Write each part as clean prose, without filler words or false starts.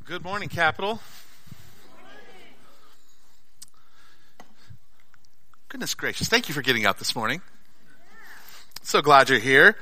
Good morning, Capital. Goodness gracious, thank you for getting up this morning. So glad you're here.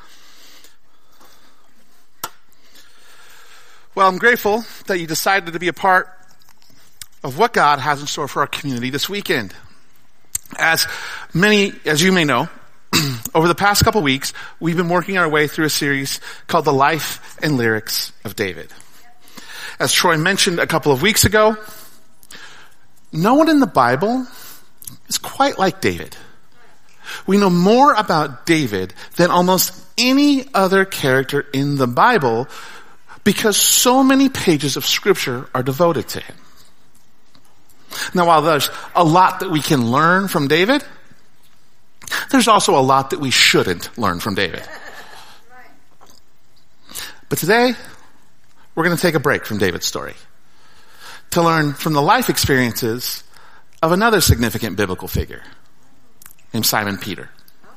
Well, I'm grateful that you decided to be a part of what God has in store for our community this weekend. As you may know, over the past couple weeks, we've been working our way through a series called The Life and Lyrics of David. As Troy mentioned a couple of weeks ago, no one in the Bible is quite like David. We know more about David than almost any other character in the Bible because so many pages of Scripture are devoted to him. Now, while there's a lot that we can learn from David, there's also a lot that we shouldn't learn from David. But today, we're going to take a break from David's story to learn from the life experiences of another significant biblical figure named Simon Peter.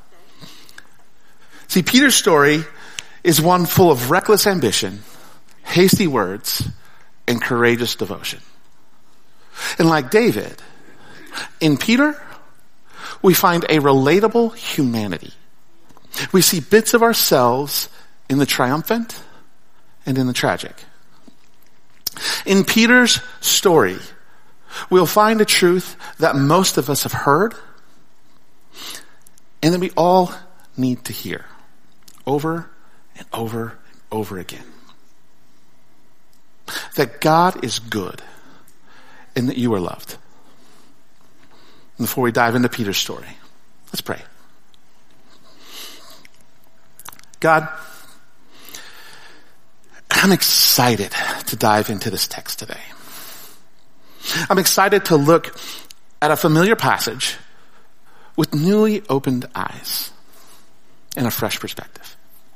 See, Peter's story is one full of reckless ambition, hasty words, and courageous devotion. And like David, in Peter, we find a relatable humanity. We see bits of ourselves in the triumphant and in the tragic. In Peter's story, we'll find a truth that most of us have heard and that we all need to hear over and over and over again. That God is good and that you are loved. And before we dive into Peter's story, let's pray. God, I'm excited to dive into this text today. I'm excited to look at a familiar passage with newly opened eyes and a fresh perspective.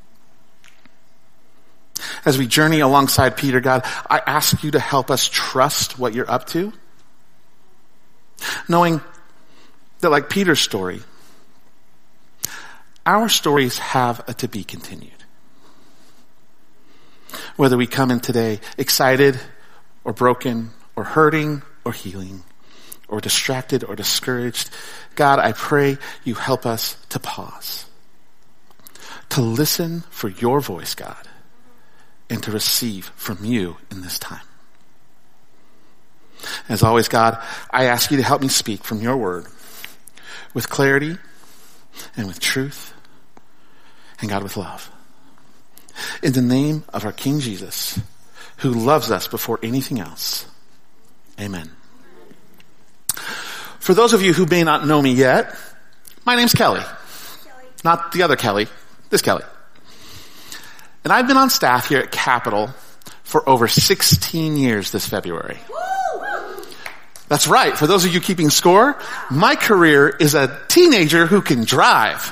As we journey alongside Peter, God, I ask you to help us trust what you're up to, knowing that like Peter's story, our stories have a to be continued. Whether we come in today excited or broken or hurting or healing or distracted or discouraged, God, I pray you help us to pause, to listen for your voice, God, and to receive from you in this time. As always, God, I ask you to help me speak from your word with clarity and with truth and, God, with love. In the name of our King Jesus, who loves us before anything else. Amen. For those of you who may not know me yet, my name's Kelly. Not the other Kelly, this Kelly. And I've been on staff here at Capital for over 16 years this February. That's right. For those of you keeping score, my career is a teenager who can drive.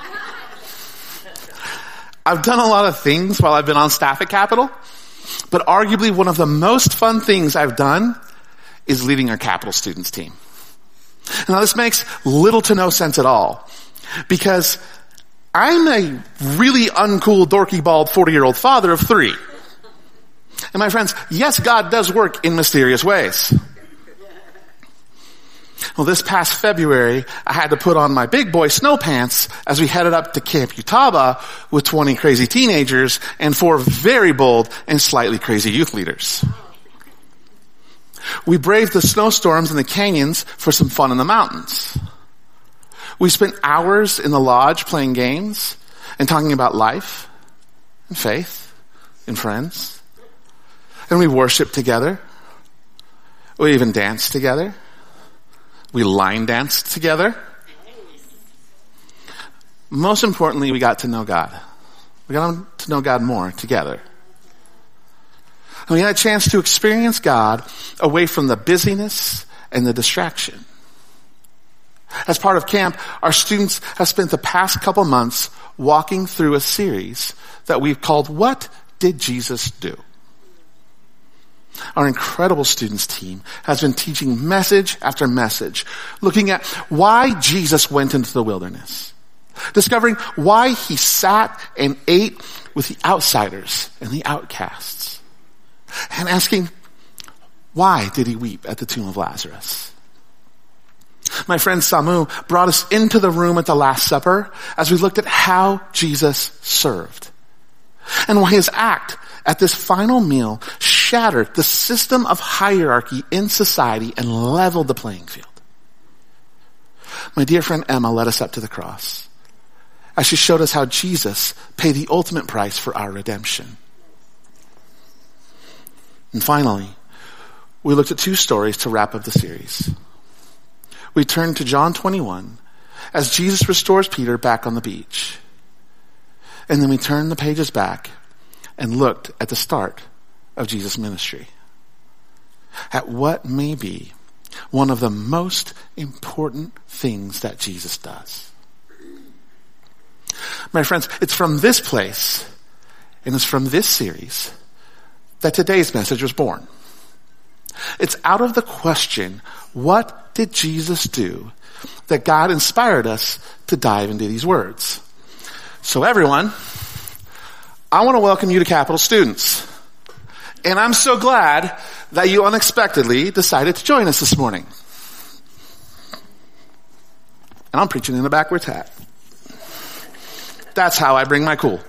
I've done a lot of things while I've been on staff at Capital, but arguably one of the most fun things I've done is leading our Capital students team. Now this makes little to no sense at all, because I'm a really uncool, dorky, bald 40-year-old father of 3. And my friends, yes, God does work in mysterious ways. Well, this past February, I had to put on my big boy snow pants as we headed up to Camp Utah with 20 crazy teenagers and 4 very bold and slightly crazy youth leaders. We braved the snowstorms and the canyons for some fun in the mountains. We spent hours in the lodge playing games and talking about life and faith and friends. And we worshiped together. We even danced together. We line danced together. Most importantly, we got to know God. We got to know God more together. And we had a chance to experience God away from the busyness and the distraction. As part of camp, our students have spent the past couple months walking through a series that we've called, What Did Jesus Do? Our incredible students team has been teaching message after message, looking at why Jesus went into the wilderness, discovering why he sat and ate with the outsiders and the outcasts, and asking, Why did he weep at the tomb of Lazarus? My friend Samu brought us into the room at the Last Supper as we looked at how Jesus served and why his act at this final meal shattered the system of hierarchy in society and leveled the playing field. My dear friend Emma led us up to the cross as she showed us how Jesus paid the ultimate price for our redemption. And finally, we looked at two stories to wrap up the series. We turned to John 21 as Jesus restores Peter back on the beach. And then we turned the pages back and looked at the start of Jesus' ministry, at what may be one of the most important things that Jesus does. My friends, it's from this place and it's from this series that today's message was born. It's out of the question, what did Jesus do, that God inspired us to dive into these words. So everyone, I want to welcome you to Capital Students. And I'm so glad that you unexpectedly decided to join us this morning. And I'm preaching in a backwards hat. That's how I bring my cool.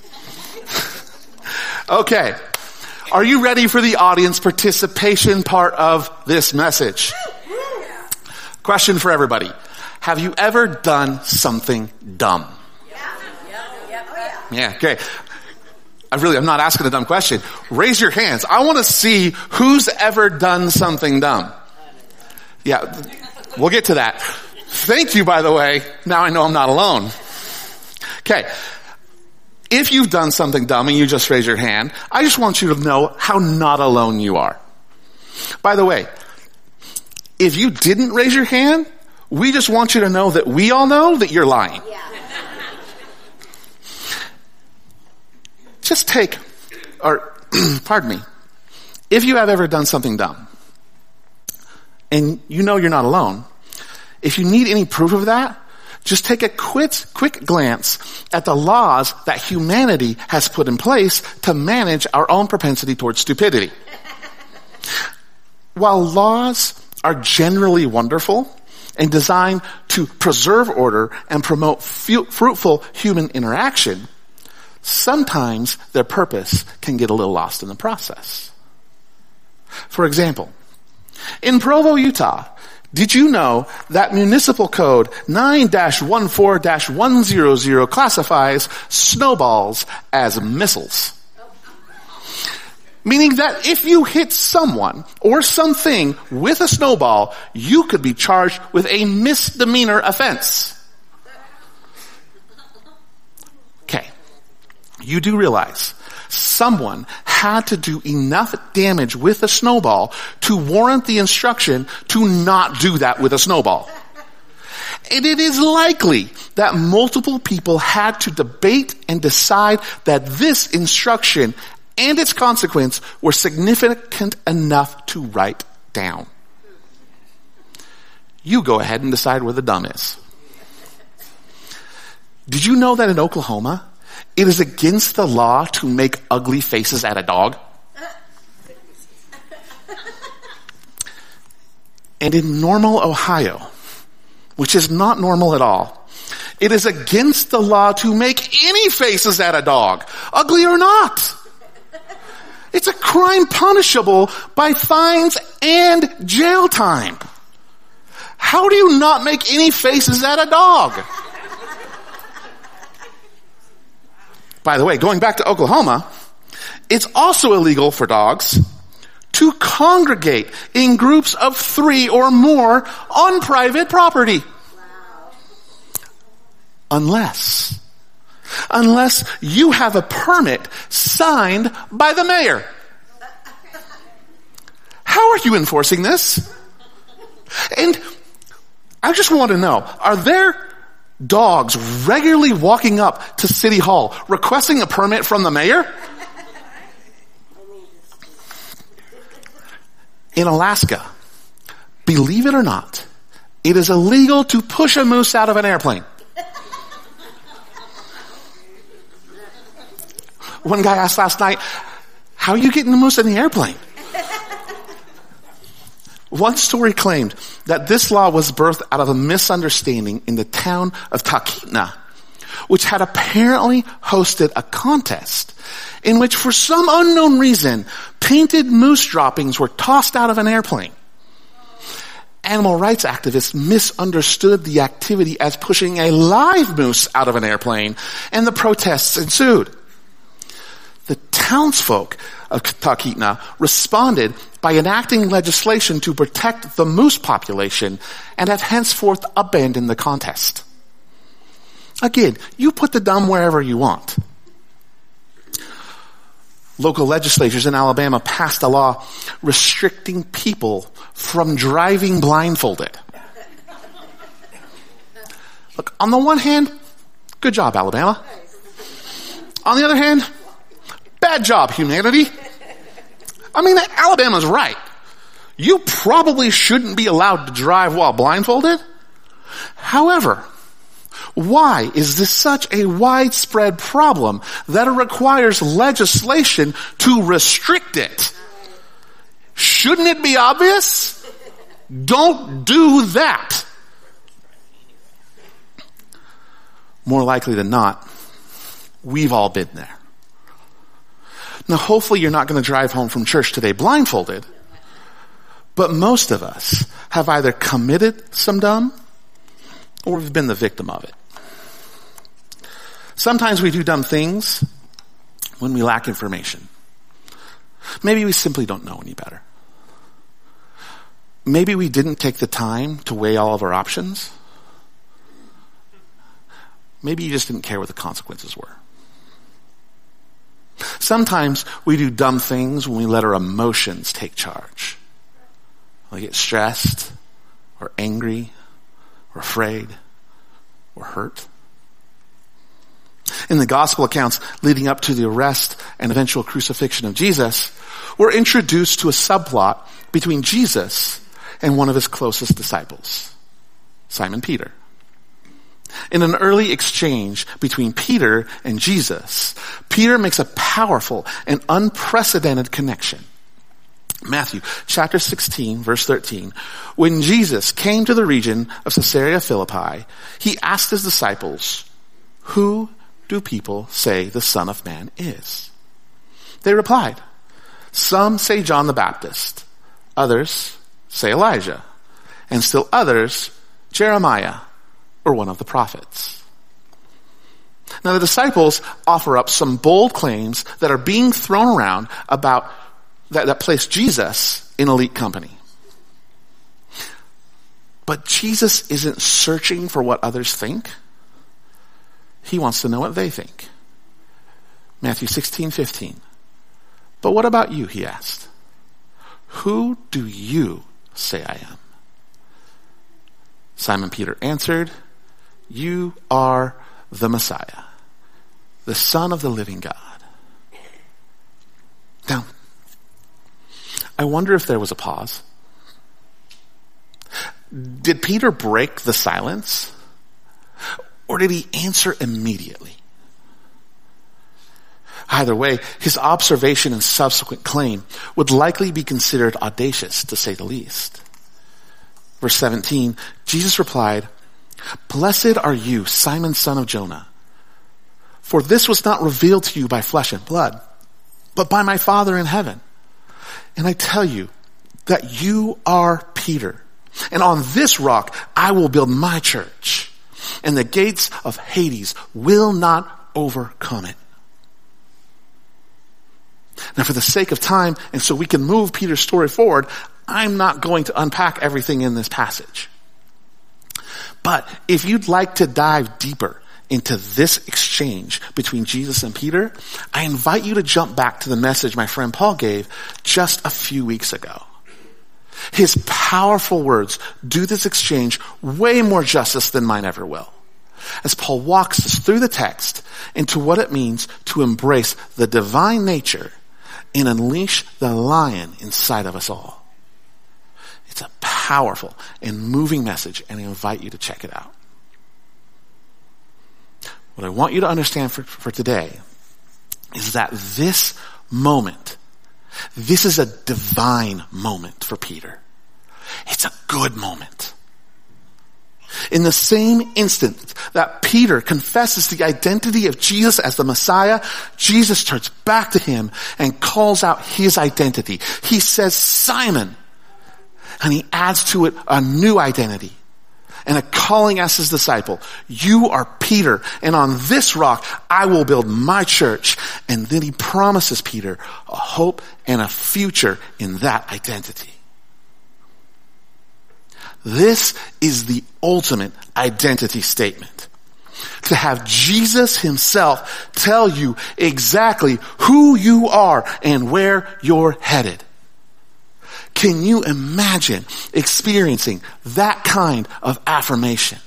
Okay. Are you ready for the audience participation part of this message? Question for everybody. Have you ever done something dumb? Yeah, okay. I'm not asking a dumb question. Raise your hands. I want to see who's ever done something dumb. Yeah, we'll get to that. Thank you, by the way. Now I know I'm not alone. Okay. If you've done something dumb and you just raise your hand, I just want you to know how not alone you are. By the way, if you didn't raise your hand, we just want you to know that we all know that you're lying. Yeah. Just pardon me, if you have ever done something dumb, and you know you're not alone, if you need any proof of that, just take a quick glance at the laws that humanity has put in place to manage our own propensity towards stupidity. While laws are generally wonderful and designed to preserve order and promote fruitful human interaction, sometimes their purpose can get a little lost in the process. For example, in Provo, Utah, did you know that Municipal Code 9-14-100 classifies snowballs as missiles? Meaning that if you hit someone or something with a snowball, you could be charged with a misdemeanor offense. Okay. You do realize someone had to do enough damage with a snowball to warrant the instruction to not do that with a snowball. And it is likely that multiple people had to debate and decide that this instruction and its consequence were significant enough to write down. You go ahead and decide where the dumb is. Did you know that in Oklahoma, it is against the law to make ugly faces at a dog? And in Normal, Ohio, which is not normal at all, it is against the law to make any faces at a dog, ugly or not. It's a crime punishable by fines and jail time. How do you not make any faces at a dog? By the way, going back to Oklahoma, it's also illegal for dogs to congregate in groups of 3 or more on private property. Unless you have a permit signed by the mayor. How are you enforcing this? And I just want to know, are there dogs regularly walking up to City Hall requesting a permit from the mayor? In Alaska, believe it or not, it is illegal to push a moose out of an airplane. One guy asked last night, how are you getting the moose in the airplane? One story claimed that this law was birthed out of a misunderstanding in the town of Talkeetna, which had apparently hosted a contest in which, for some unknown reason, painted moose droppings were tossed out of an airplane. Animal rights activists misunderstood the activity as pushing a live moose out of an airplane, and the protests ensued. The townsfolk of Talkeetna responded by enacting legislation to protect the moose population and have henceforth abandoned the contest. Again, you put the dumb wherever you want. Local legislatures in Alabama passed a law restricting people from driving blindfolded. Look, on the one hand, good job, Alabama. On the other hand, bad job, humanity. I mean, Alabama's right. You probably shouldn't be allowed to drive while blindfolded. However, why is this such a widespread problem that it requires legislation to restrict it? Shouldn't it be obvious? Don't do that. More likely than not, we've all been there. Now, hopefully you're not going to drive home from church today blindfolded, but most of us have either committed some dumb or we've been the victim of it. Sometimes we do dumb things when we lack information. Maybe we simply don't know any better. Maybe we didn't take the time to weigh all of our options. Maybe you just didn't care what the consequences were. Sometimes we do dumb things when we let our emotions take charge. We get stressed, or angry, or afraid, or hurt. In the gospel accounts leading up to the arrest and eventual crucifixion of Jesus, we're introduced to a subplot between Jesus and one of his closest disciples, Simon Peter. In an early exchange between Peter and Jesus, Peter makes a powerful and unprecedented connection. Matthew chapter 16, verse 13. When Jesus came to the region of Caesarea Philippi, he asked his disciples, "Who do people say the Son of Man is?" They replied, "Some say John the Baptist, others say Elijah, and still others Jeremiah or one of the prophets." Now the disciples offer up some bold claims that are being thrown around about that place Jesus in elite company. But Jesus isn't searching for what others think. He wants to know what they think. Matthew 16:15. "But what about you?" he asked. "Who do you say I am?" Simon Peter answered, "You are the Messiah, the Son of the living God." Now, I wonder if there was a pause. Did Peter break the silence? Or did he answer immediately? Either way, his observation and subsequent claim would likely be considered audacious, to say the least. Verse 17, Jesus replied, "Blessed are you, Simon, son of Jonah, for this was not revealed to you by flesh and blood, but by my Father in heaven. And I tell you that you are Peter, and on this rock I will build my church, and the gates of Hades will not overcome it." Now, for the sake of time, and so we can move Peter's story forward, I'm not going to unpack everything in this passage. But if you'd like to dive deeper into this exchange between Jesus and Peter, I invite you to jump back to the message my friend Paul gave just a few weeks ago. His powerful words do this exchange way more justice than mine ever will, as Paul walks us through the text into what it means to embrace the divine nature and unleash the lion inside of us all. It's a powerful and moving message, and I invite you to check it out. What I want you to understand for today is that this moment, this is a divine moment for Peter. It's a good moment. In the same instant that Peter confesses the identity of Jesus as the Messiah, Jesus turns back to him and calls out his identity. He says, Simon, and he adds to it a new identity and a calling as his disciple. You are Peter, and on this rock I will build my church. And then he promises Peter a hope and a future in that identity. This is the ultimate identity statement. To have Jesus himself tell you exactly who you are and where you're headed. Can you imagine experiencing that kind of affirmation?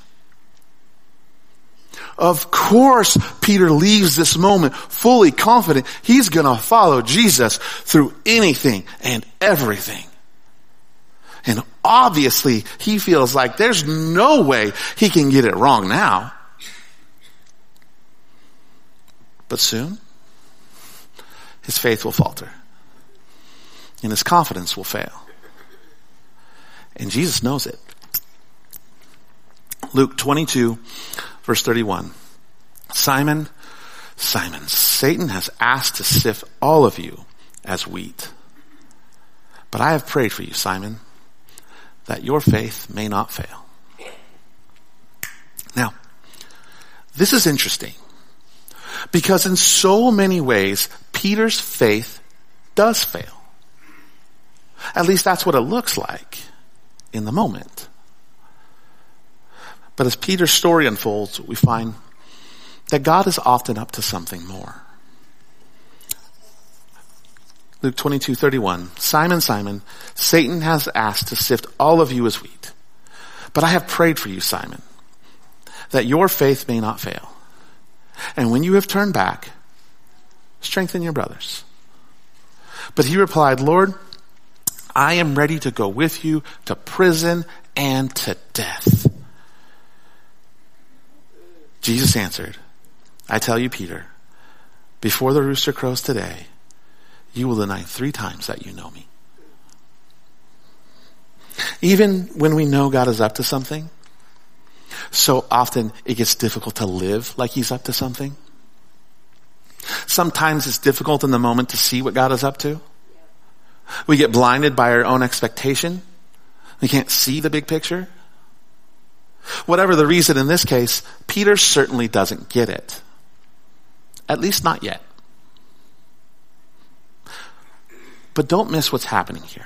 Of course, Peter leaves this moment fully confident he's going to follow Jesus through anything and everything. And obviously, he feels like there's no way he can get it wrong now. But soon, his faith will falter. And his confidence will fail. And Jesus knows it. Luke 22, verse 31. Simon, Simon, Satan has asked to sift all of you as wheat. But I have prayed for you, Simon, that your faith may not fail. Now, this is interesting because in so many ways, Peter's faith does fail. At least that's what it looks like in the moment. But as Peter's story unfolds, we find that God is often up to something more. Luke 22:31. Simon, Simon, Satan has asked to sift all of you as wheat. But I have prayed for you, Simon, that your faith may not fail. And when you have turned back, strengthen your brothers. But he replied, Lord, I am ready to go with you to prison and to death. Jesus answered, I tell you, Peter, before the rooster crows today, you will deny 3 times that you know me. Even when we know God is up to something, so often it gets difficult to live like he's up to something. Sometimes it's difficult in the moment to see what God is up to. We get blinded by our own expectation. We can't see the big picture. Whatever the reason in this case, Peter certainly doesn't get it. At least not yet. But don't miss what's happening here.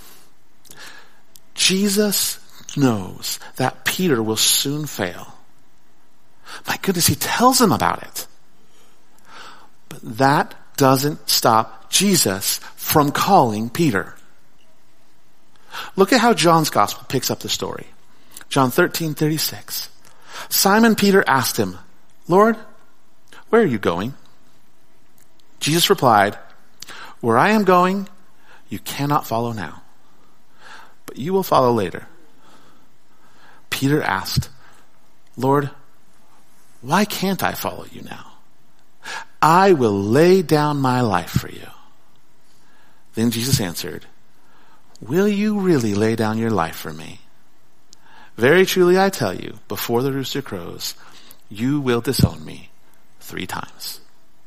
Jesus knows that Peter will soon fail. My goodness, he tells him about it. But that doesn't stop Jesus from calling Peter. Look at how John's gospel picks up the story. John 13:36. Simon Peter asked him, Lord, where are you going? Jesus replied, where I am going, you cannot follow now, but you will follow later. Peter asked, Lord, why can't I follow you now? I will lay down my life for you. Then Jesus answered, will you really lay down your life for me? Very truly I tell you, before the rooster crows, you will disown me 3 times.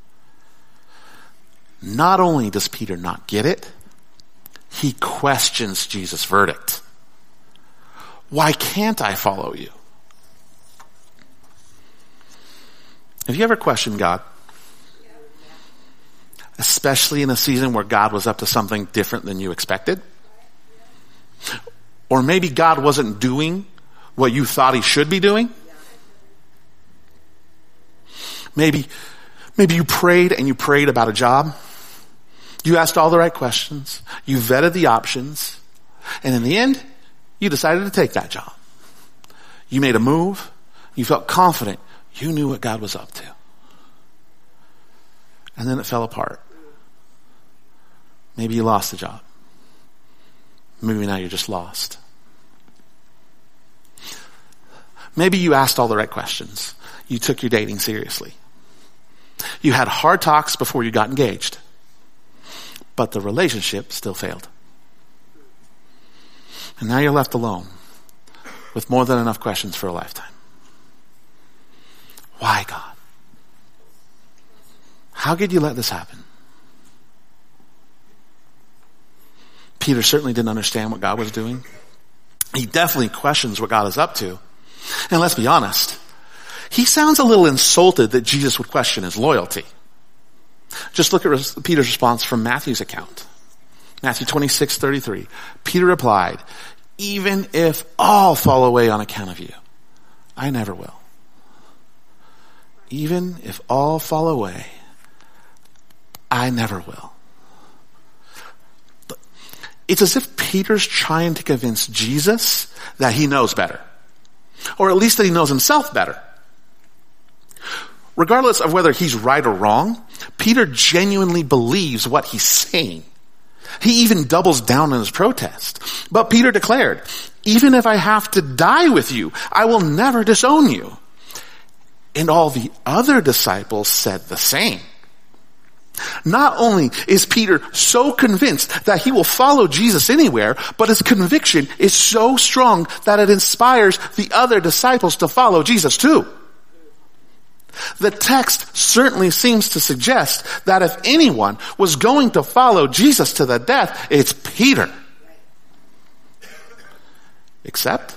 Not only does Peter not get it, he questions Jesus' verdict. Why can't I follow you? Have you ever questioned God? Especially in a season where God was up to something different than you expected? Or maybe God wasn't doing what you thought he should be doing? Maybe you prayed and you prayed about a job. You asked all the right questions. You vetted the options. And in the end, you decided to take that job. You made a move. You felt confident. You knew what God was up to. And then it fell apart. Maybe you lost the job. Maybe now you're just lost. Maybe you asked all the right questions. You took your dating seriously. You had hard talks before you got engaged. But the relationship still failed. And now you're left alone with more than enough questions for a lifetime. Why, God? How could you let this happen? Peter certainly didn't understand what God was doing. He definitely questions what God is up to. And let's be honest, he sounds a little insulted that Jesus would question his loyalty. Just look at Peter's response from Matthew's account. Matthew 26:33. Peter replied, even if all fall away on account of you, I never will. Even if all fall away, I never will. It's as if Peter's trying to convince Jesus that he knows better. Or at least that he knows himself better. Regardless of whether he's right or wrong, Peter genuinely believes what he's saying. He even doubles down on his protest. But Peter declared, even if I have to die with you, I will never disown you. And all the other disciples said the same. Not only is Peter so convinced that he will follow Jesus anywhere, but his conviction is so strong that it inspires the other disciples to follow Jesus too. The text certainly seems to suggest that if anyone was going to follow Jesus to the death, it's Peter. Except,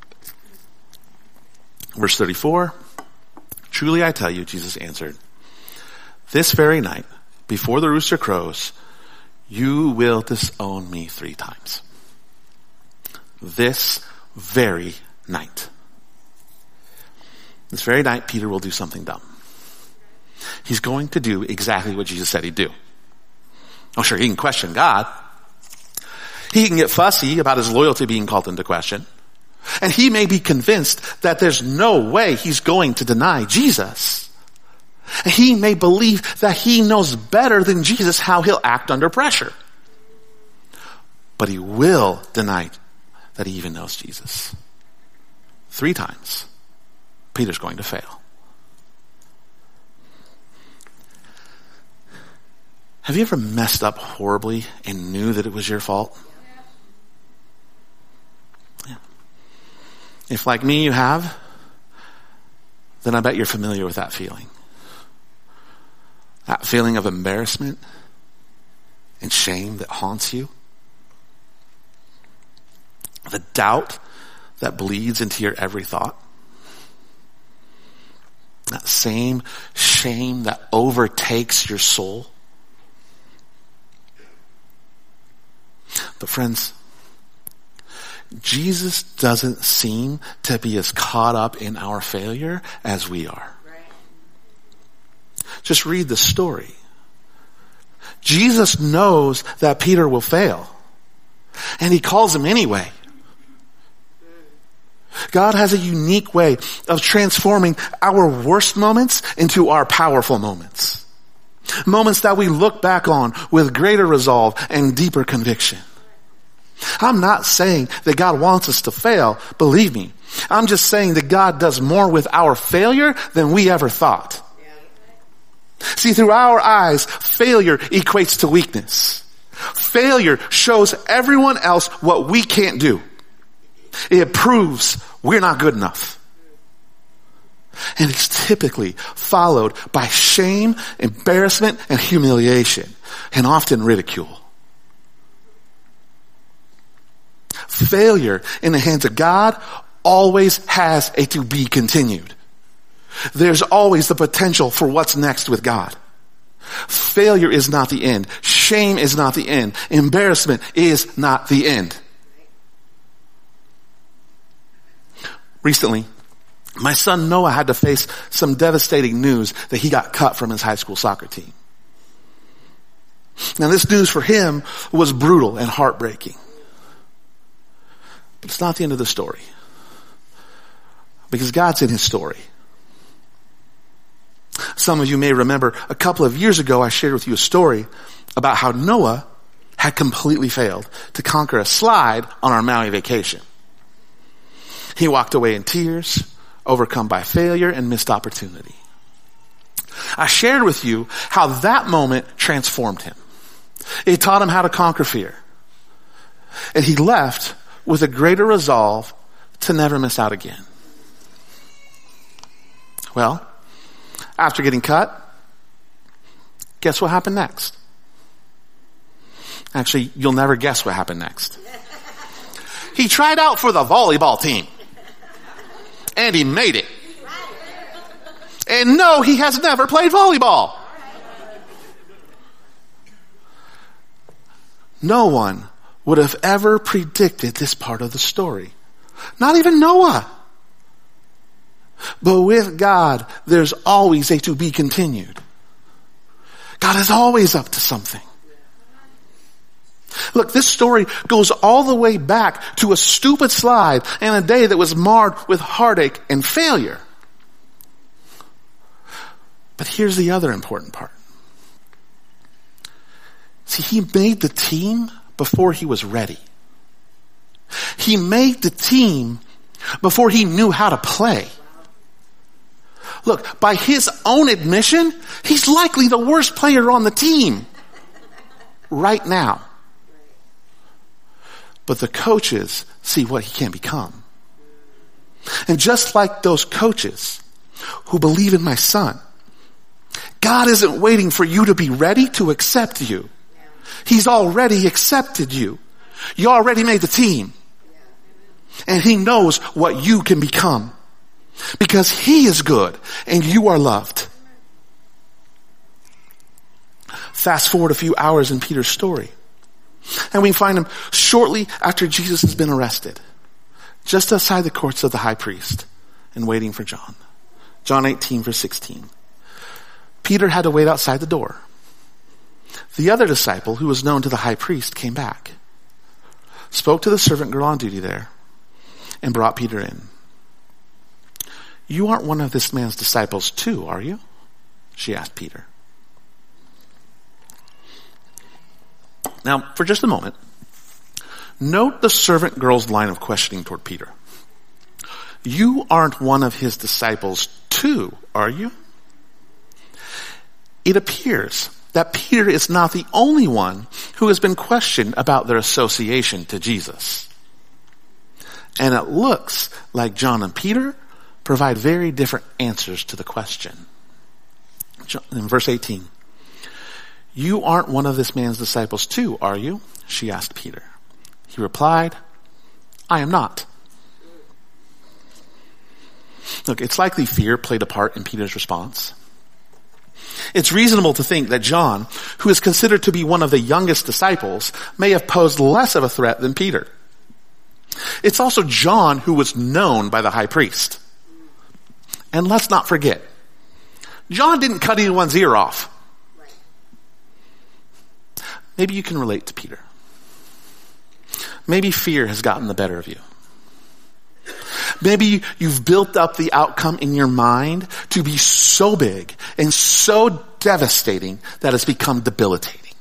verse 34, truly I tell you, Jesus answered, this very night, before the rooster crows, you will disown me 3 times. This very night. This very night, Peter will do something dumb. He's going to do exactly what Jesus said he'd do. Oh, sure, he can question God. He can get fussy about his loyalty being called into question. And he may be convinced that there's no way he's going to deny Jesus. He may believe that he knows better than Jesus how he'll act under pressure. But he will deny that he even knows Jesus. 3 times, Peter's going to fail. Have you ever messed up horribly and knew that it was your fault? Yeah. If like me you have, then I bet you're familiar with that feeling. That feeling of embarrassment and shame that haunts you. The doubt that bleeds into your every thought. That same shame that overtakes your soul. But friends, Jesus doesn't seem to be as caught up in our failure as we are. Just read the story. Jesus knows that Peter will fail. And he calls him anyway. God has a unique way of transforming our worst moments into our powerful moments. Moments that we look back on with greater resolve and deeper conviction. I'm not saying that God wants us to fail, believe me. I'm just saying that God does more with our failure than we ever thought. See, through our eyes, failure equates to weakness. Failure shows everyone else what we can't do. It proves we're not good enough. And it's typically followed by shame, embarrassment, and humiliation, and often ridicule. Failure in the hands of God always has a to be continued. There's always the potential for what's next with God. Failure is not the end. Shame is not the end. Embarrassment is not the end. Recently, my son Noah had to face some devastating news that he got cut from his high school soccer team. Now this news for him was brutal and heartbreaking. But it's not the end of the story. Because God's in his story. Some of you may remember a couple of years ago I shared with you a story about how Noah had completely failed to conquer a slide on our Maui vacation. He walked away in tears, overcome by failure and missed opportunity. I shared with you how that moment transformed him. It taught him how to conquer fear. And he left with a greater resolve to never miss out again. Well, after getting cut, guess what happened next? Actually, you'll never guess what happened next. He tried out for the volleyball team. And he made it. And no, he has never played volleyball. No one would have ever predicted this part of the story. Not even Noah. But with God, there's always a to be continued. God is always up to something. Look, this story goes all the way back to a stupid slide and a day that was marred with heartache and failure. But here's the other important part. See, he made the team before he was ready. He made the team before he knew how to play. Look, by his own admission, he's likely the worst player on the team right now. But the coaches see what he can become. And just like those coaches who believe in my son, God isn't waiting for you to be ready to accept you. He's already accepted you. You already made the team. And he knows what you can become. Because he is good and you are loved. Fast forward a few hours in Peter's story. And we find him shortly after Jesus has been arrested. Just outside the courts of the high priest and waiting for John. John 18 verse 16. Peter had to wait outside the door. The other disciple, who was known to the high priest, came back, spoke to the servant girl on duty there, and brought Peter in. You aren't one of this man's disciples too, are you? She asked Peter. Now, for just a moment, note the servant girl's line of questioning toward Peter. You aren't one of his disciples too, are you? It appears that Peter is not the only one who has been questioned about their association to Jesus. And it looks like John and Peter provide very different answers to the question. In verse 18, you aren't one of this man's disciples too, are you? She asked Peter. He replied, I am not. Look, it's likely fear played a part in Peter's response. It's reasonable to think that John, who is considered to be one of the youngest disciples, may have posed less of a threat than Peter. It's also John who was known by the high priest. And let's not forget, John didn't cut anyone's ear off. Maybe you can relate to Peter. Maybe fear has gotten the better of you. Maybe you've built up the outcome in your mind to be so big and so devastating that it's become debilitating.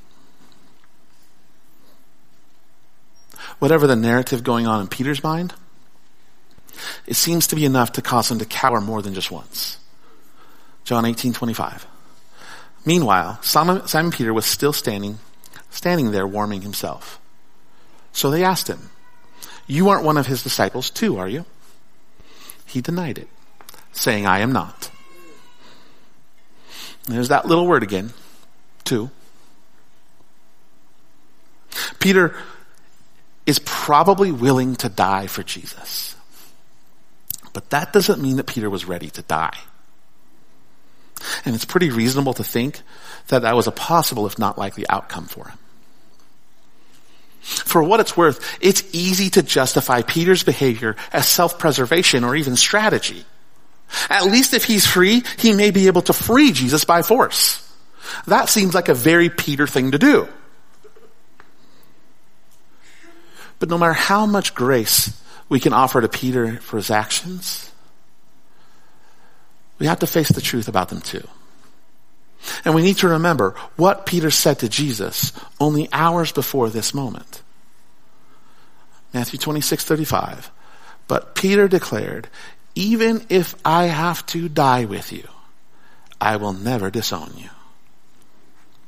Whatever the narrative going on in Peter's mind, it seems to be enough to cause him to cower more than just once. John 18:25. Meanwhile, Simon Peter was still standing there warming himself. So they asked him, you aren't one of his disciples too, are you? He denied it, saying, I am not. And there's that little word again, too. Peter is probably willing to die for Jesus. But that doesn't mean that Peter was ready to die. And it's pretty reasonable to think that that was a possible, if not likely, outcome for him. For what it's worth, it's easy to justify Peter's behavior as self-preservation or even strategy. At least if he's free, he may be able to free Jesus by force. That seems like a very Peter thing to do. But no matter how much grace we can offer to Peter for his actions, we have to face the truth about them too. And we need to remember what Peter said to Jesus only hours before this moment. Matthew 26:35. But Peter declared, even if I have to die with you, I will never disown you.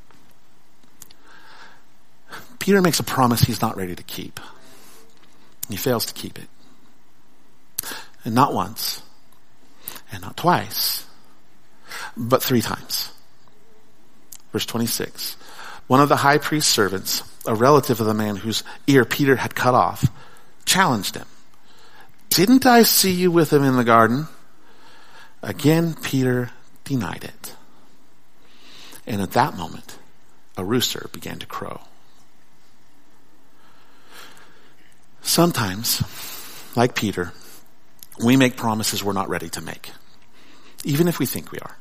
Peter makes a promise he's not ready to keep. He fails to keep it. And not once, and not twice, but 3 times. Verse 26. One of the high priest's servants, a relative of the man whose ear Peter had cut off, challenged him. Didn't I see you with him in the garden? Again, Peter denied it. And at that moment, a rooster began to crow. Sometimes, like Peter, we make promises we're not ready to make, even if we think we are.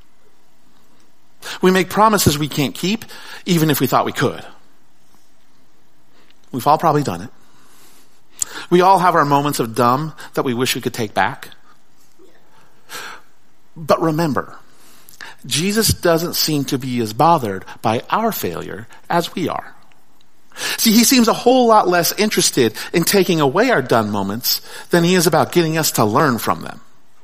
We make promises we can't keep, even if we thought we could. We've all probably done it. We all have our moments of dumb that we wish we could take back. But remember, Jesus doesn't seem to be as bothered by our failure as we are. See, he seems a whole lot less interested in taking away our done moments than he is about getting us to learn from them.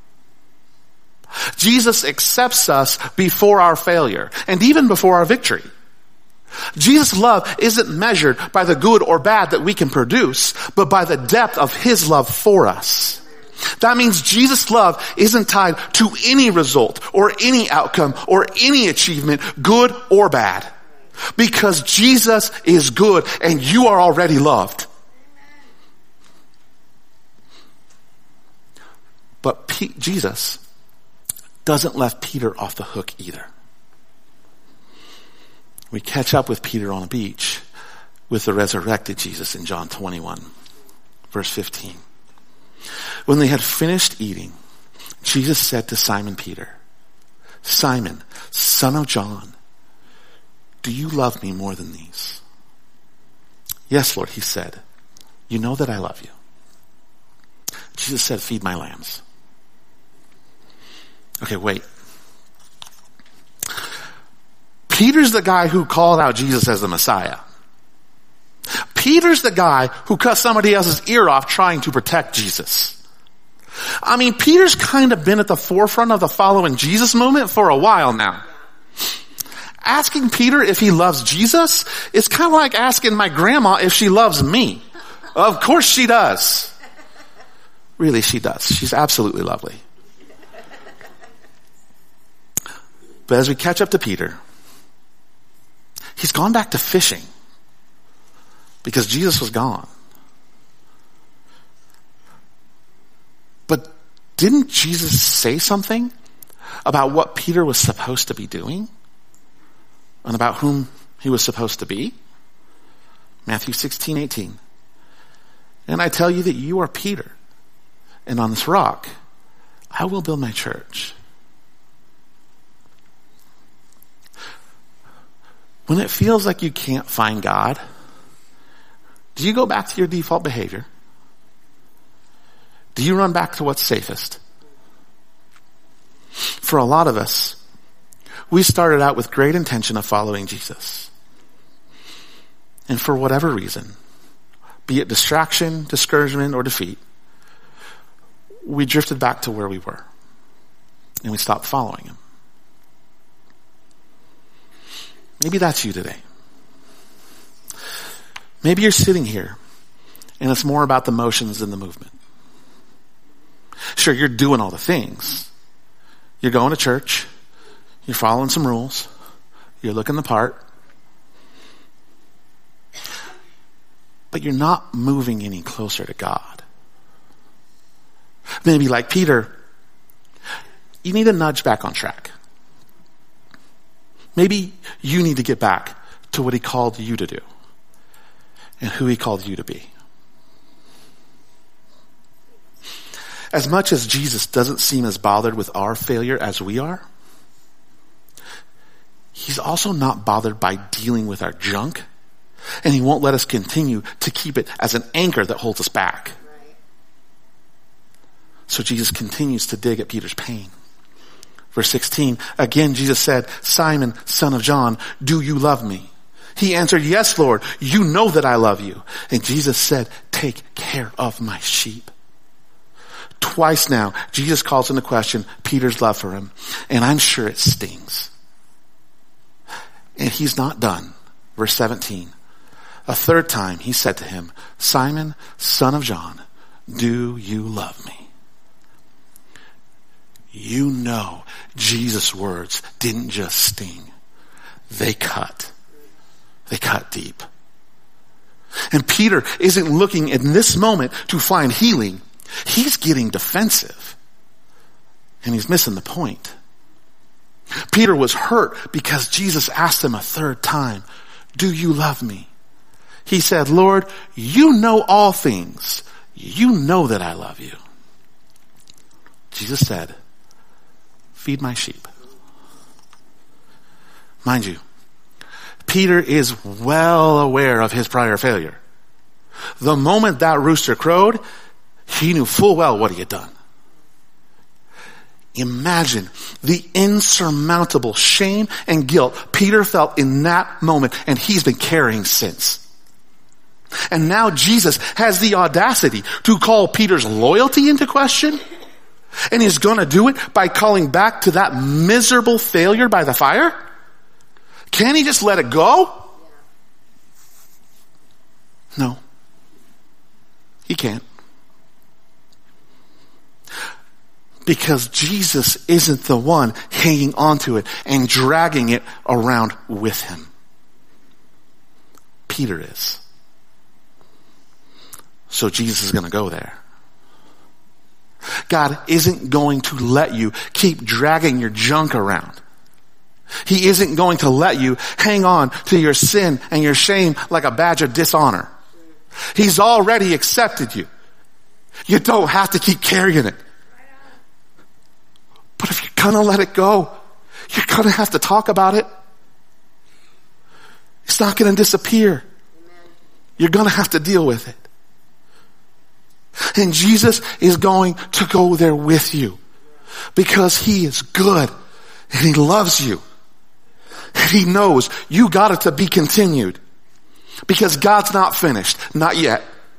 Jesus accepts us before our failure and even before our victory. Jesus' love isn't measured by the good or bad that we can produce, but by the depth of his love for us. That means Jesus' love isn't tied to any result or any outcome or any achievement, good or bad. Because Jesus is good and you are already loved. But Jesus doesn't let Peter off the hook either. We catch up with Peter on a beach with the resurrected Jesus in John 21, verse 15. When they had finished eating, Jesus said to Simon Peter, Simon, son of John, do you love me more than these? Yes, Lord, he said. You know that I love you. Jesus said, feed my lambs. Okay, wait. Peter's the guy who called out Jesus as the Messiah. Peter's the guy who cut somebody else's ear off trying to protect Jesus. I mean, Peter's kind of been at the forefront of the following Jesus movement for a while now. Asking Peter if he loves Jesus is kind of like asking my grandma if she loves me. Of course she does. Really, she does. She's absolutely lovely. But as we catch up to Peter, he's gone back to fishing because Jesus was gone. But didn't Jesus say something about what Peter was supposed to be doing and about whom he was supposed to be? Matthew 16:18. And I tell you that you are Peter, and on this rock I will build my church. When it feels like you can't find God, do you go back to your default behavior? Do you run back to what's safest? For a lot of us, we started out with great intention of following Jesus. And for whatever reason, be it distraction, discouragement, or defeat, we drifted back to where we were. And we stopped following him. Maybe that's you today. Maybe you're sitting here and it's more about the motions than the movement. Sure, you're doing all the things. You're going to church. You're following some rules. You're looking the part. But you're not moving any closer to God. Maybe like Peter, you need to nudge back on track. Maybe you need to get back to what he called you to do and who he called you to be. As much as Jesus doesn't seem as bothered with our failure as we are, he's also not bothered by dealing with our junk, and he won't let us continue to keep it as an anchor that holds us back. So Jesus continues to dig at Peter's pain. Verse 16, again Jesus said, Simon, son of John, do you love me? He answered, yes, Lord, you know that I love you. And Jesus said, take care of my sheep. Twice now, Jesus calls into question Peter's love for him, and I'm sure it stings. And he's not done. Verse 17, a third time, he said to him, Simon, son of John, do you love me? You know, Jesus' words didn't just sting. They cut. They cut deep. And Peter isn't looking in this moment to find healing. He's getting defensive. And he's missing the point. Peter was hurt because Jesus asked him a third time, do you love me? He said, Lord, you know all things. You know that I love you. Jesus said, feed my sheep. Mind you, Peter is well aware of his prior failure. The moment that rooster crowed, he knew full well what he had done. Imagine the insurmountable shame and guilt Peter felt in that moment, and he's been carrying since. And now Jesus has the audacity to call Peter's loyalty into question, and he's going to do it by calling back to that miserable failure by the fire? Can't he just let it go? No. He can't. Because Jesus isn't the one hanging onto it and dragging it around with him. Peter is. So Jesus is going to go there. God isn't going to let you keep dragging your junk around. He isn't going to let you hang on to your sin and your shame like a badge of dishonor. He's already accepted you. You don't have to keep carrying it. But if you're gonna let it go, you're gonna have to talk about it. It's not gonna disappear. You're gonna have to deal with it. And Jesus is going to go there with you because he is good and he loves you. And he knows you got it to be continued because God's not finished. Not yet.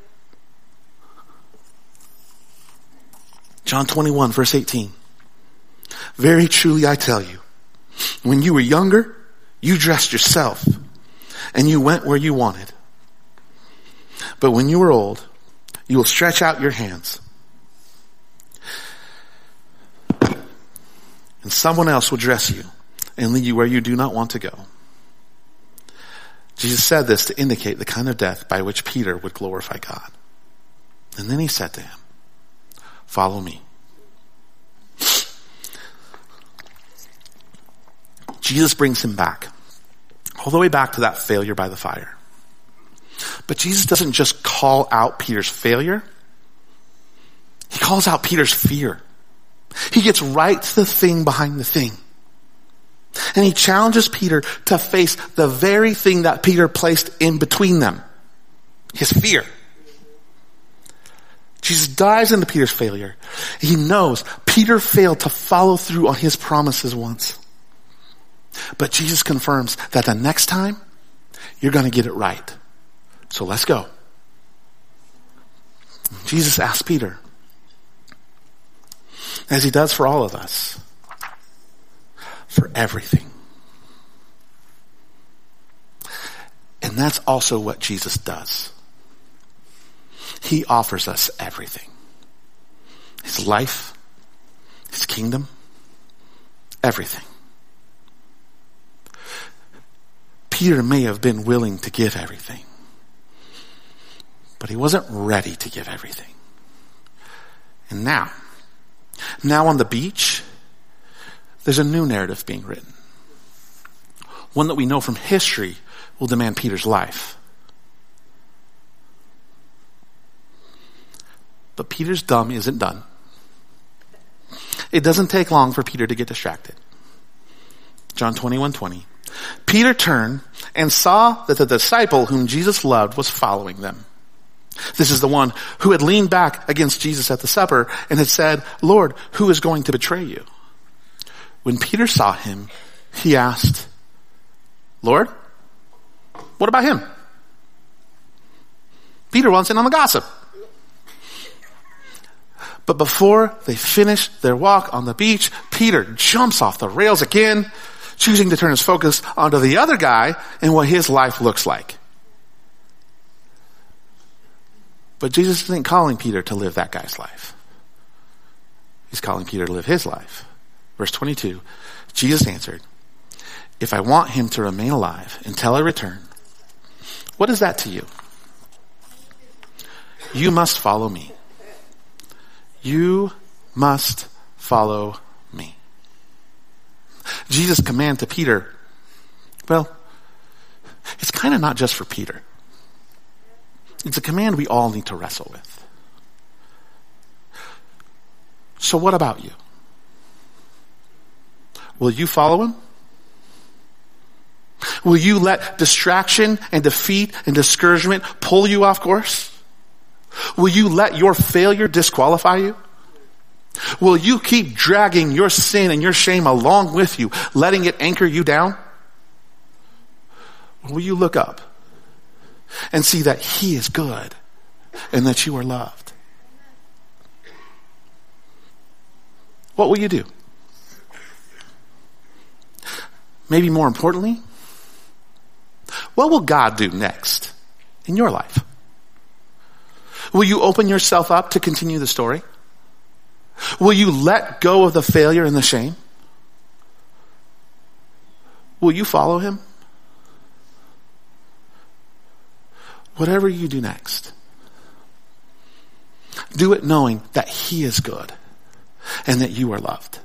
John 21 verse 18. Very truly I tell you, when you were younger, you dressed yourself and you went where you wanted. But when you are old, you will stretch out your hands and someone else will dress you and lead you where you do not want to go. Jesus said this to indicate the kind of death by which Peter would glorify God. And then he said to him, follow me. Jesus brings him back, all the way back to that failure by the fire. But Jesus doesn't just call out Peter's failure. He calls out Peter's fear. He gets right to the thing behind the thing. And he challenges Peter to face the very thing that Peter placed in between them. His fear. Jesus dives into Peter's failure. He knows Peter failed to follow through on his promises once. But Jesus confirms that the next time, you're going to get it right. So let's go. Jesus asks Peter, as he does for all of us, for everything. And that's also what Jesus does. He offers us everything. His life, his kingdom, everything. Peter may have been willing to give everything, but he wasn't ready to give everything. And now on the beach, there's a new narrative being written. One that we know from history will demand Peter's life. But Peter's dumb isn't done. It doesn't take long for Peter to get distracted. John 21:20. Peter turned and saw that the disciple whom Jesus loved was following them. This is the one who had leaned back against Jesus at the supper and had said, Lord, who is going to betray you? When Peter saw him, he asked, Lord, what about him? Peter wants in on the gossip. But before they finish their walk on the beach, Peter jumps off the rails again, choosing to turn his focus onto the other guy and what his life looks like. But Jesus isn't calling Peter to live that guy's life. He's calling Peter to live his life. Verse 22, Jesus answered, if I want him to remain alive until I return, what is that to you? You must follow me. You must follow me. Jesus' command to Peter, well, it's kind of not just for Peter. It's a command we all need to wrestle with. So what about you? Will you follow him? Will you let distraction and defeat and discouragement pull you off course? Will you let your failure disqualify you? Will you keep dragging your sin and your shame along with you, letting it anchor you down? Or will you look up and see that he is good and that you are loved? What will you do? Maybe more importantly, what will God do next in your life? Will you open yourself up to continue the story? Will you let go of the failure and the shame? Will you follow him? Whatever you do next, do it knowing that he is good and that you are loved.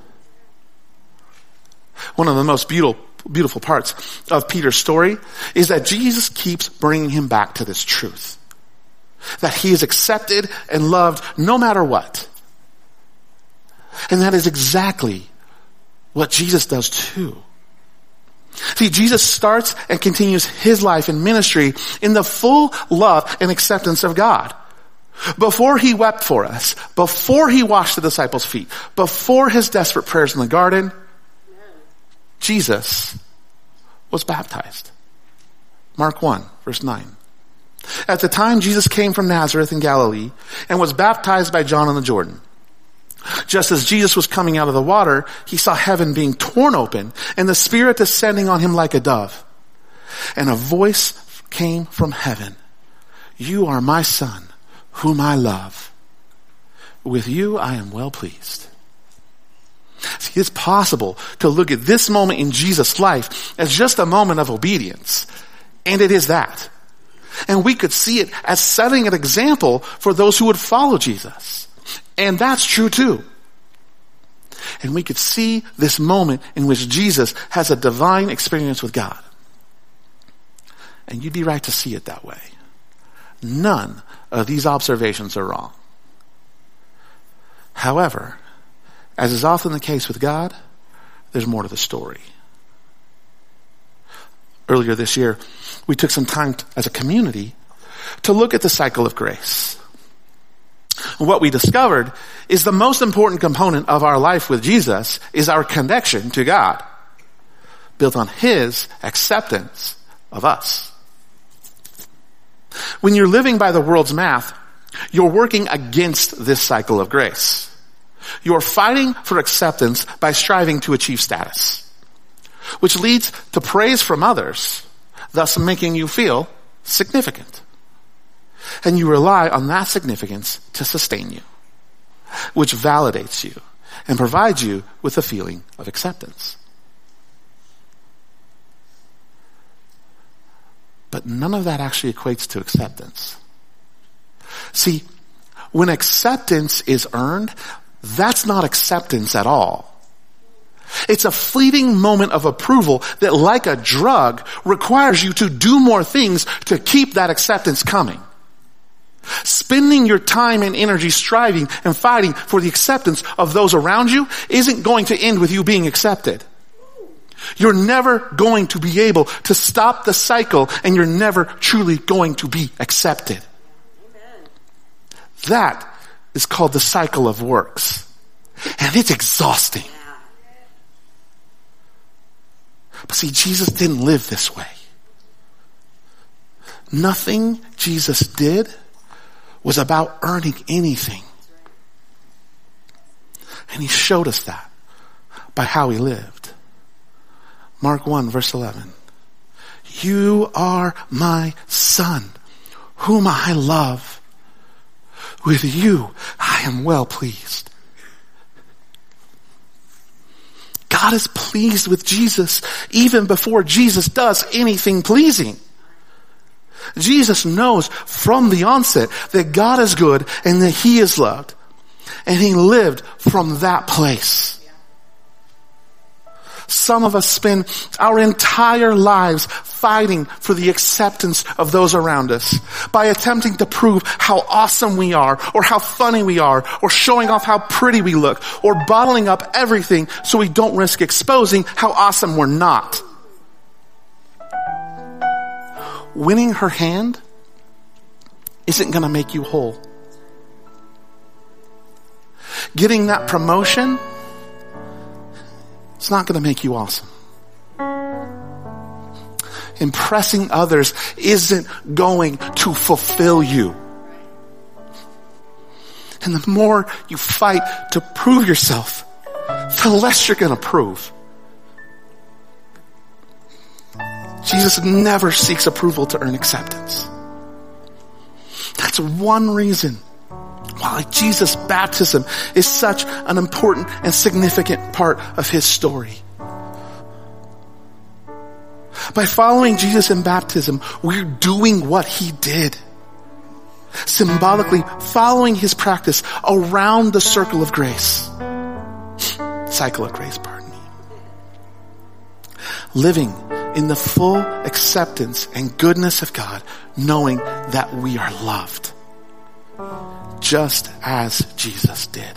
One of the most beautiful parts of Peter's story is that Jesus keeps bringing him back to this truth. That he is accepted and loved no matter what. And that is exactly what Jesus does too. See, Jesus starts and continues his life and ministry in the full love and acceptance of God. Before he wept for us, before he washed the disciples' feet, before his desperate prayers in the garden, Jesus was baptized. Mark 1, verse 9. At the time, Jesus came from Nazareth in Galilee and was baptized by John in the Jordan. Just as Jesus was coming out of the water, he saw heaven being torn open and the Spirit descending on him like a dove. And a voice came from heaven. You are my Son, whom I love. With you I am well pleased. See, it's possible to look at this moment in Jesus' life as just a moment of obedience. And it is that. And we could see it as setting an example for those who would follow Jesus. And that's true too. And we could see this moment in which Jesus has a divine experience with God. And you'd be right to see it that way. None of these observations are wrong. However, as is often the case with God, there's more to the story. Earlier this year, we took some time as a community to look at the cycle of grace. What we discovered is the most important component of our life with Jesus is our connection to God, built on his acceptance of us. When you're living by the world's math, you're working against this cycle of grace. You're fighting for acceptance by striving to achieve status, which leads to praise from others, thus making you feel significant. And you rely on that significance to sustain you, which validates you and provides you with a feeling of acceptance. But none of that actually equates to acceptance. See, when acceptance is earned, that's not acceptance at all. It's a fleeting moment of approval that, like a drug, requires you to do more things to keep that acceptance coming. Spending your time and energy striving and fighting for the acceptance of those around you isn't going to end with you being accepted. You're never going to be able to stop the cycle, and you're never truly going to be accepted. Amen. That is called the cycle of works. And it's exhausting. But see, Jesus didn't live this way. Nothing Jesus did was about earning anything. And he showed us that by how he lived. Mark 1, verse 11. You are my Son, whom I love. With you, I am well pleased. God is pleased with Jesus even before Jesus does anything pleasing. Jesus knows from the onset that God is good and that he is loved. And he lived from that place. Some of us spend our entire lives fighting for the acceptance of those around us by attempting to prove how awesome we are, or how funny we are, or showing off how pretty we look, or bottling up everything so we don't risk exposing how awesome we're not. Winning her hand isn't going to make you whole. Getting that promotion, it's not going to make you awesome. Impressing others isn't going to fulfill you. And the more you fight to prove yourself, the less you're going to prove. Jesus never seeks approval to earn acceptance. That's one reason why Jesus' baptism is such an important and significant part of his story. By following Jesus in baptism, we're doing what he did. Symbolically following his practice around the circle of grace. Cycle of grace, pardon me. Living in the full acceptance and goodness of God, knowing that we are loved. Just as Jesus did.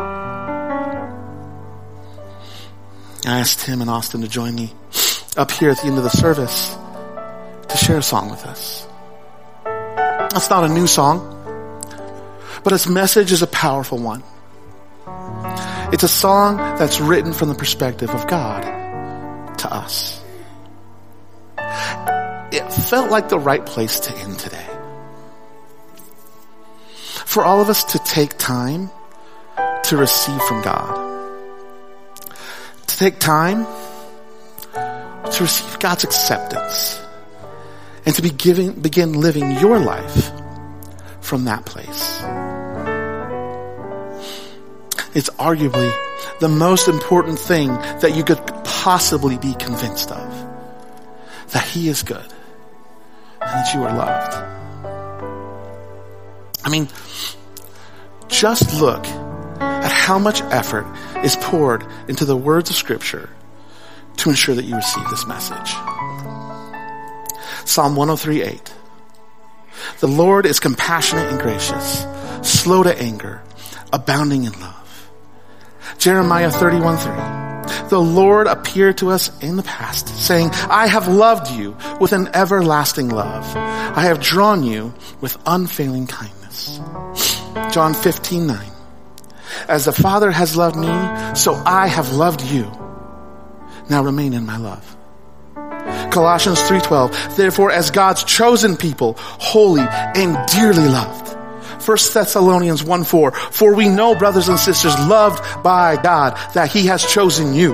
I asked Tim and Austin to join me up here at the end of the service to share a song with us. It's not a new song, but its message is a powerful one. It's a song that's written from the perspective of God to us. It felt like the right place to end today. For all of us to take time to receive from God. To take time to receive God's acceptance. And to begin living your life from that place. It's arguably the most important thing that you could possibly be convinced of. That he is good. And that you are loved. I mean, just look at how much effort is poured into the words of Scripture to ensure that you receive this message. Psalm 103:8. The Lord is compassionate and gracious, slow to anger, abounding in love. Jeremiah 31:3. The Lord appeared to us in the past, saying, I have loved you with an everlasting love. I have drawn you with unfailing kindness. John 15:9. As the Father has loved me, so I have loved you. Now remain in my love. Colossians 3:12. Therefore, as God's chosen people, holy and dearly loved. 1 Thessalonians 1:4. For we know, brothers and sisters, loved by God, that he has chosen you.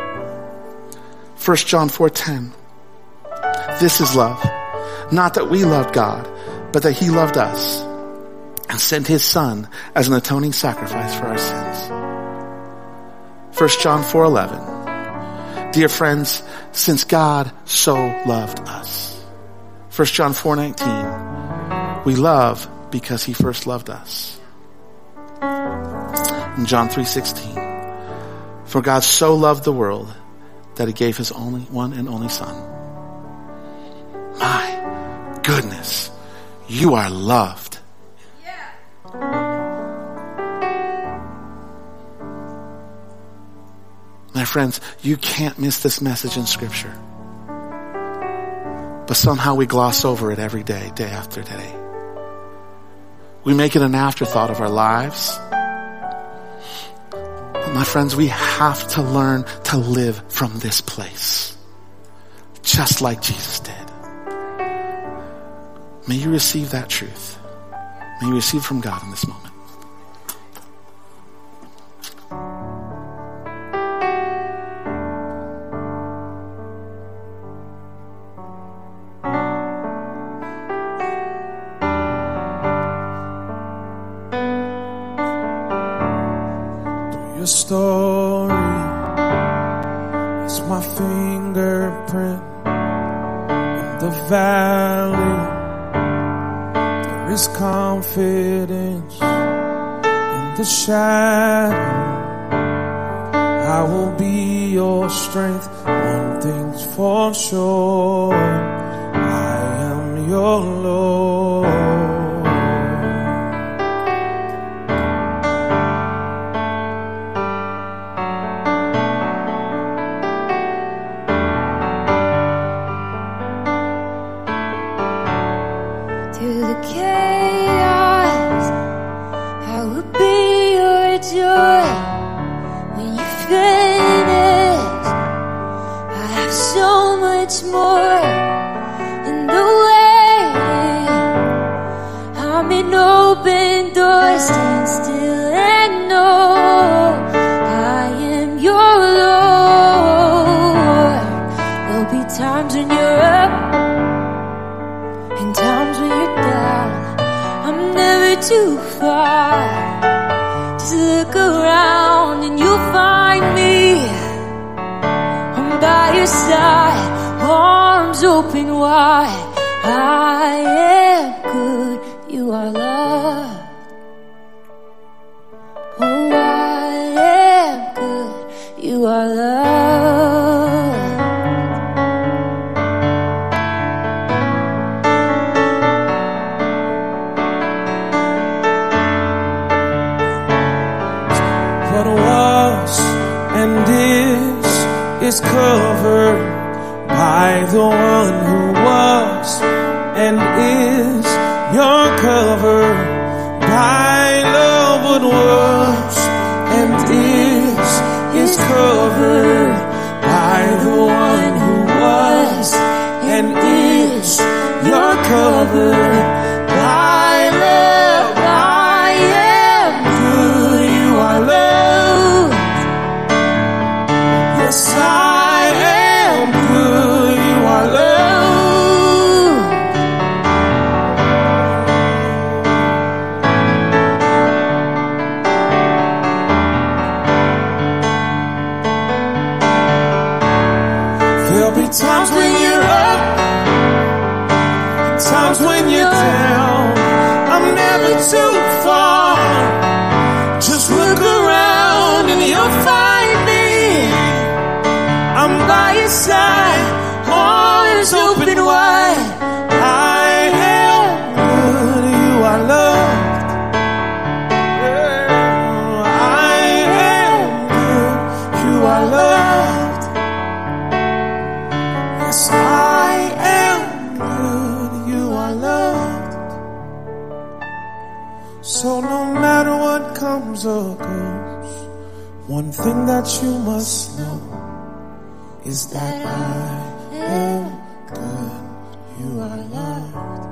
1 John 4:10. This is love. Not that we loved God, but that he loved us and sent his Son as an atoning sacrifice for our sins. 1 John 4:11. Dear friends, since God so loved us. 1 John 4:19. We love because he first loved us. In John 3:16. For God so loved the world that he gave his only one and only Son. My goodness, you are loved. My friends, you can't miss this message in Scripture. But somehow we gloss over it every day, day after day. We make it an afterthought of our lives. But my friends, we have to learn to live from this place. Just like Jesus did. May you receive that truth. May you receive from God in this moment. your story is my fingerprint in the valley. There is confidence in the shadow. I will be your strength, one thing's for sure, I am your Lord. Through the chaos, I will be your joy. When you finish, I have so much more. In the way, I'm in open doors, stand still and know I am your Lord. There'll be times when you're up and times when you're down. I'm never too far. Just look around and you'll find me. I'm by your side, arms open wide. I am good, you are loved. Oh, I am good, you are loved. What was and is covered by the one who was and is. You're covered by love. What was and is covered by the one who was and is. You're covered by love. I am good, you are loved. Yes, I am good, you are loved. There'll be times when you're up, and times when you're down. I'm never too far. Just look around and you'll find me. I'm by your side, arms open wide. I am good, you are loved. I am good, you are loved. Yes, I am good, you are loved. So no matter what comes or goes, one thing that you must know is that I am good, you are loved.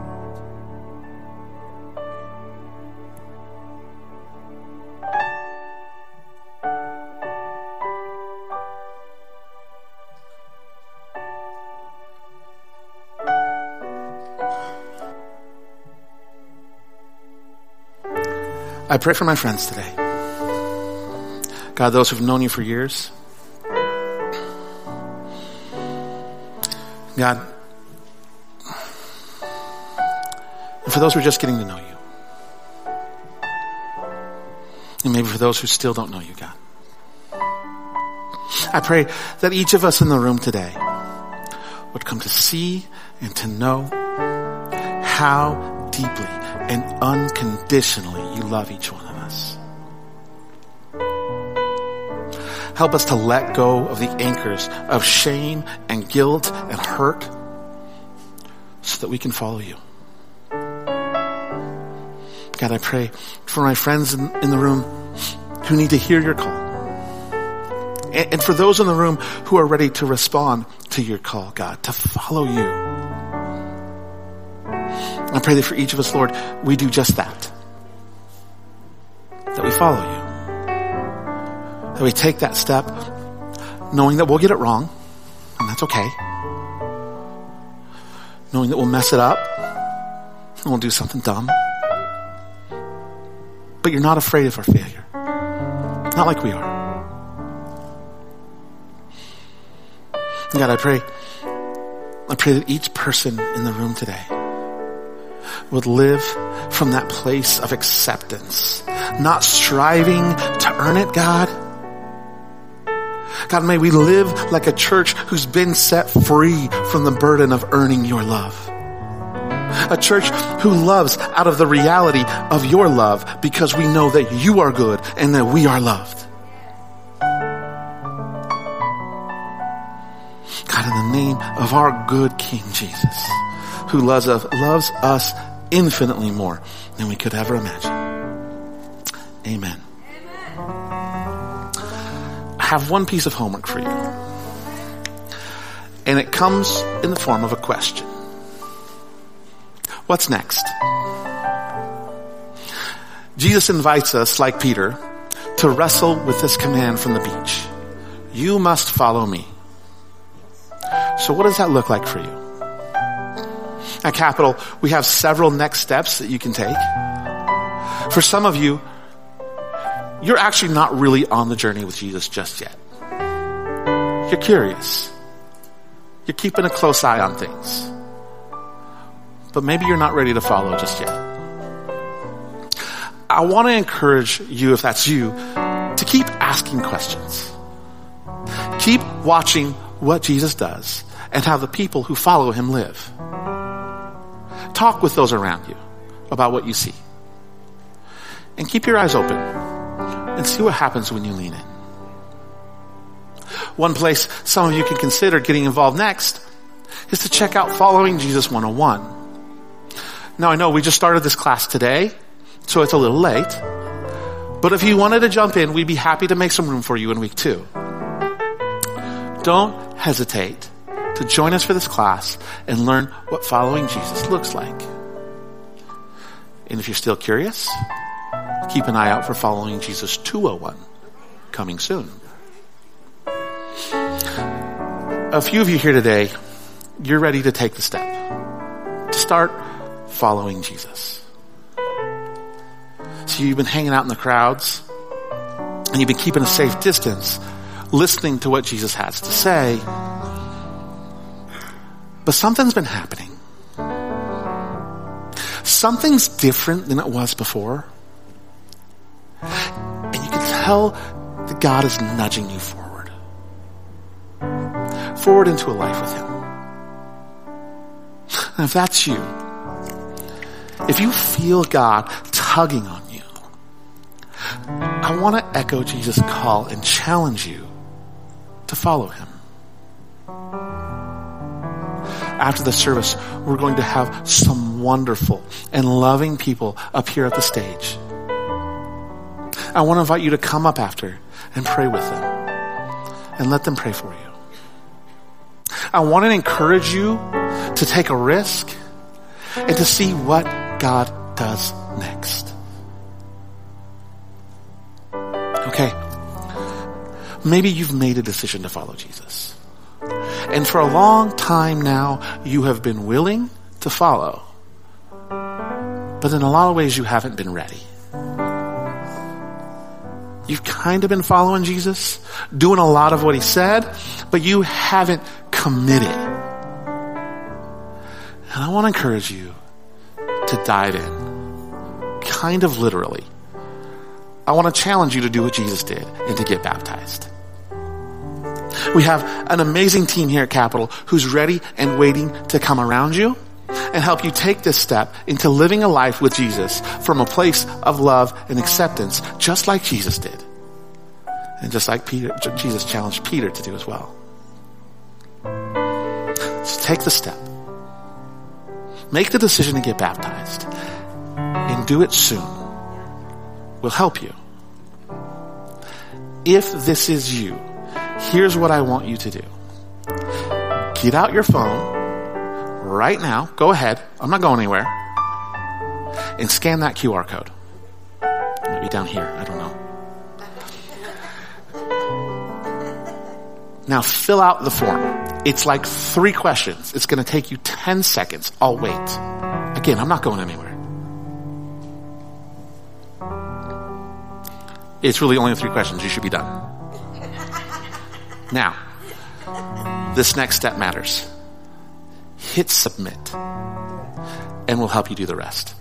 I pray for my friends today. God, those who've known you for years. God, and for those who are just getting to know you. And maybe for those who still don't know you, God. I pray that each of us in the room today would come to see and to know how deeply and unconditionally you love each one of us. Help us to let go of the anchors of shame and guilt and hurt so that we can follow you. God, I pray for my friends in the room who need to hear your call. And for those in the room who are ready to respond to your call, God, to follow you. I pray that for each of us, Lord, we do just that. That we follow you. That we take that step knowing that we'll get it wrong, and that's okay. Knowing that we'll mess it up, and we'll do something dumb. But you're not afraid of our failure. Not like we are. God, I pray that each person in the room today would live from that place of acceptance, not striving to earn it, God. God, may we live like a church who's been set free from the burden of earning your love. A church who loves out of the reality of your love because we know that you are good and that we are loved. God, in the name of our good King Jesus, who loves us infinitely more than we could ever imagine. Amen. I have one piece of homework for you. And it comes in the form of a question. What's next? Jesus invites us, like Peter, to wrestle with this command from the beach. You must follow me. So what does that look like for you? At Capital, we have several next steps that you can take. For some of you, you're actually not really on the journey with Jesus just yet. You're curious. You're keeping a close eye on things. But maybe you're not ready to follow just yet. I want to encourage you, if that's you, to keep asking questions. Keep watching what Jesus does and how the people who follow him live. Talk with those around you about what you see. And keep your eyes open and see what happens when you lean in. One place some of you can consider getting involved next is to check out Following Jesus 101. Now, I know we just started this class today, so it's a little late. But if you wanted to jump in, we'd be happy to make some room for you in week 2. Don't hesitate to join us for this class and learn what following Jesus looks like. And if you're still curious, keep an eye out for Following Jesus 201 coming soon. A few of you here today, you're ready to take the step to start following Jesus. So you've been hanging out in the crowds and you've been keeping a safe distance, listening to what Jesus has to say. But something's been happening. Something's different than it was before. And you can tell that God is nudging you forward into a life with him. And if that's you, if you feel God tugging on you, I want to echo Jesus' call and challenge you to follow him. After the service, we're going to have some wonderful and loving people up here at the stage. I want to invite you to come up after and pray with them and let them pray for you. I want to encourage you to take a risk and to see what God does next. Okay. Maybe you've made a decision to follow Jesus. And for a long time now, you have been willing to follow. But in a lot of ways, you haven't been ready. You've kind of been following Jesus, doing a lot of what he said, but you haven't committed. And I want to encourage you to dive in, kind of literally. I want to challenge you to do what Jesus did and to get baptized. We have an amazing team here at Capital who's ready and waiting to come around you and help you take this step into living a life with Jesus from a place of love and acceptance, just like Jesus did. And just like Jesus challenged Peter to do as well. So take the step. Make the decision to get baptized. And do it soon. We'll help you. If this is you, here's what I want you to do. Get out your phone right now. Go ahead. I'm not going anywhere. And scan that QR code. Maybe down here. I don't know. Now fill out the form. It's like 3 questions. It's going to take you 10 seconds. I'll wait. Again, I'm not going anywhere. It's really only 3 questions. You should be done. Now, this next step matters. Hit submit, and we'll help you do the rest.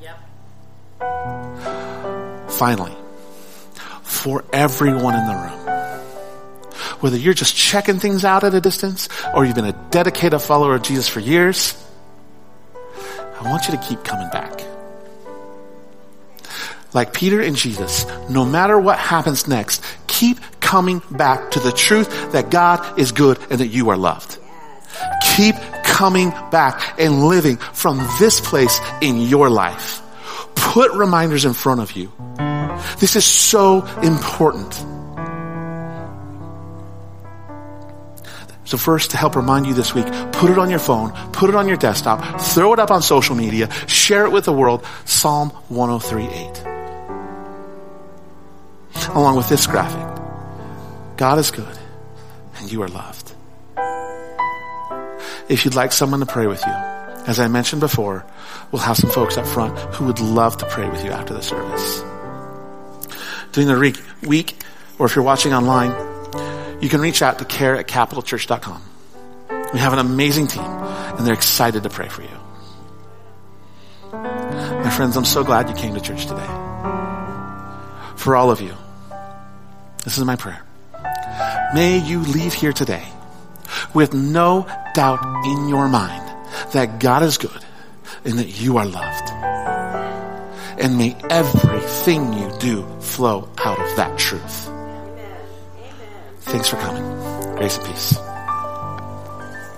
Finally, for everyone in the room, whether you're just checking things out at a distance or you've been a dedicated follower of Jesus for years, I want you to keep coming back. Like Peter and Jesus, no matter what happens next, keep coming back to the truth that God is good and that you are loved. Keep coming back and living from this place in your life. Put reminders in front of you. This is so important. So first, to help remind you this week, put it on your phone, put it on your desktop, throw it up on social media, share it with the world, Psalm 103:8. Along with this graphic, God is good and you are loved. If you'd like someone to pray with you, as I mentioned before, we'll have some folks up front who would love to pray with you after the service. During the week, or if you're watching online, you can reach out to care@capitalchurch.com. We have an amazing team, and they're excited to pray for you. My friends, I'm so glad you came to church today. For all of you, this is my prayer. May you leave here today with no doubt in your mind that God is good and that you are loved. And may everything you do flow out of that truth. Thanks for coming. Grace and peace.